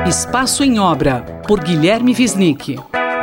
Espaço em Obra, por Guilherme Wisnik.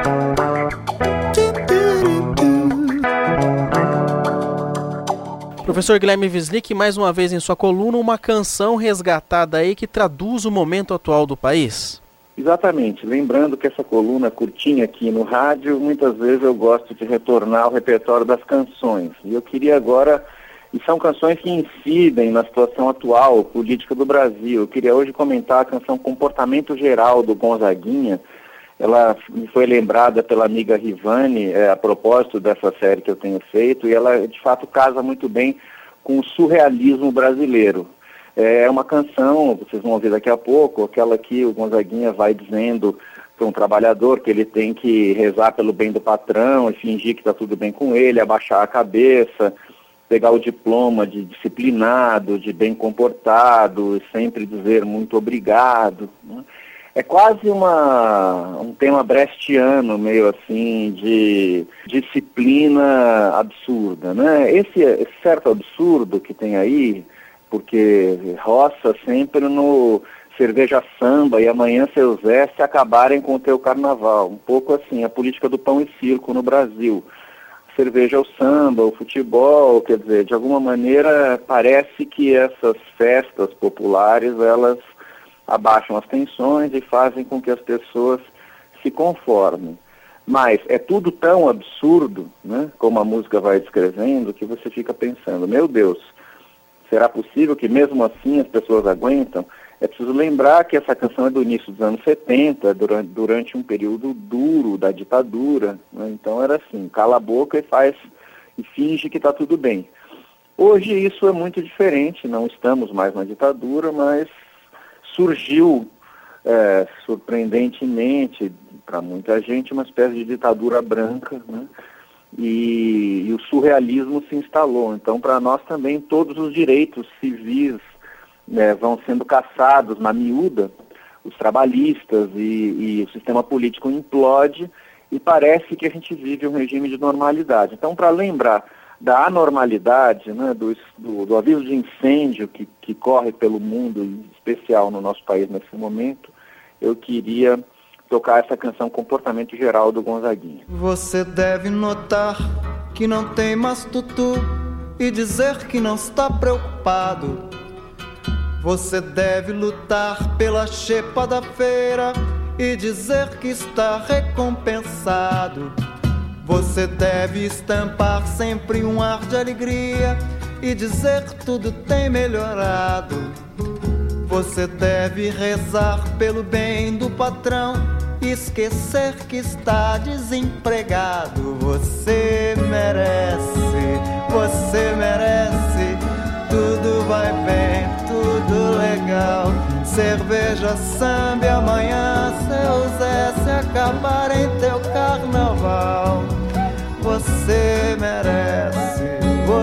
Professor Guilherme Wisnik, mais uma vez em sua coluna, uma canção resgatada aí que traduz o momento atual do país. Exatamente. Lembrando que essa coluna curtinha aqui no rádio, muitas vezes eu gosto de retornar ao repertório das canções. E eu queria agora, e são canções que incidem na situação atual, política do Brasil. Eu queria hoje comentar a canção Comportamento Geral, do Gonzaguinha. Ela me foi lembrada pela amiga Rivane, a propósito dessa série que eu tenho feito, e ela de fato casa muito bem com o surrealismo brasileiro. É uma canção, vocês vão ouvir daqui a pouco, aquela que o Gonzaguinha vai dizendo para um trabalhador que ele tem que rezar pelo bem do patrão e fingir que está tudo bem com ele, abaixar a cabeça, pegar o diploma de disciplinado, de bem comportado, e sempre dizer muito obrigado, né? É quase um tema brechtiano, meio assim, de disciplina absurda, né? Esse certo absurdo que tem aí, porque roça sempre no cerveja samba e amanhã seu Zé se acabarem com o teu carnaval. Um pouco assim, a política do pão e circo no Brasil. Cerveja o samba, o futebol, quer dizer, de alguma maneira parece que essas festas populares, elas abaixam as tensões e fazem com que as pessoas se conformem. Mas é tudo tão absurdo, né, como a música vai descrevendo, que você fica pensando, meu Deus, será possível que mesmo assim as pessoas aguentam? É preciso lembrar que essa canção é do início dos anos 70, durante um período duro da ditadura, né? Então era assim, cala a boca e finge que está tudo bem. Hoje isso é muito diferente, não estamos mais na ditadura, mas surgiu surpreendentemente para muita gente uma espécie de ditadura branca, né? E o surrealismo se instalou. Então, para nós também, todos os direitos civis vão sendo caçados na miúda, os trabalhistas e o sistema político implode e parece que a gente vive um regime de normalidade. Então, para lembrar da anormalidade, né, do aviso de incêndio que corre pelo mundo, em especial no nosso país nesse momento, eu queria tocar essa canção Comportamento Geral do Gonzaguinha. Você deve notar que não tem mais tutu e dizer que não está preocupado. Você deve lutar pela xepa da feira e dizer que está recompensado. Você deve estampar sempre um ar de alegria e dizer que tudo tem melhorado. Você deve rezar pelo bem do patrão e esquecer que está desempregado. Você merece, tudo vai bem, tudo legal. Cerveja, samba e amanhã seu Zé se acabar em teu carnaval. Você merece,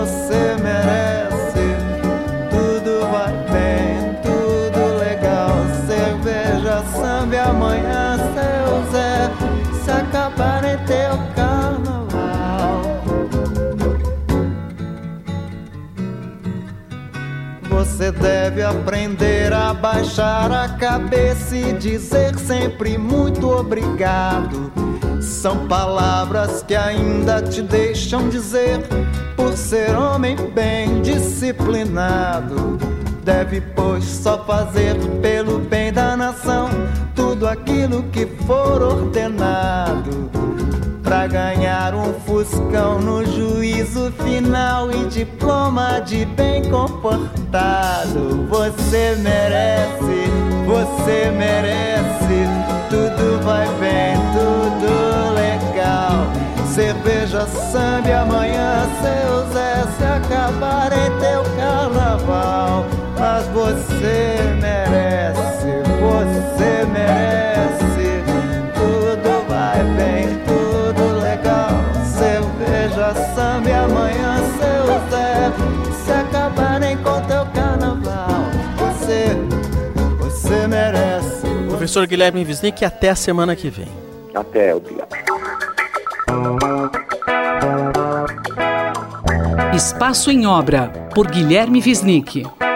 tudo vai bem, tudo legal. Cerveja, samba e amanhã seu Zé se acabar em teu carnaval. Você deve aprender a baixar a cabeça e dizer sempre muito obrigado. São palavras que ainda te deixam dizer, por ser homem bem disciplinado. Deve, pois, só fazer pelo bem da nação tudo aquilo que for ordenado, pra ganhar um fuscão no juízo final e diploma de bem comportado. Você merece, tudo vai bem, tudo legal. Cerveja, samba e amanhã seu Zé se acabar em teu carnaval. Mas você merece, tudo vai bem, tudo legal. Cerveja, samba e amanhã seu Zé se acabarem com teu carnaval. Você merece. Professor Guilherme Wisnik, até a semana que vem. Até, obrigado. Espaço em Obra, por Guilherme Wisnik.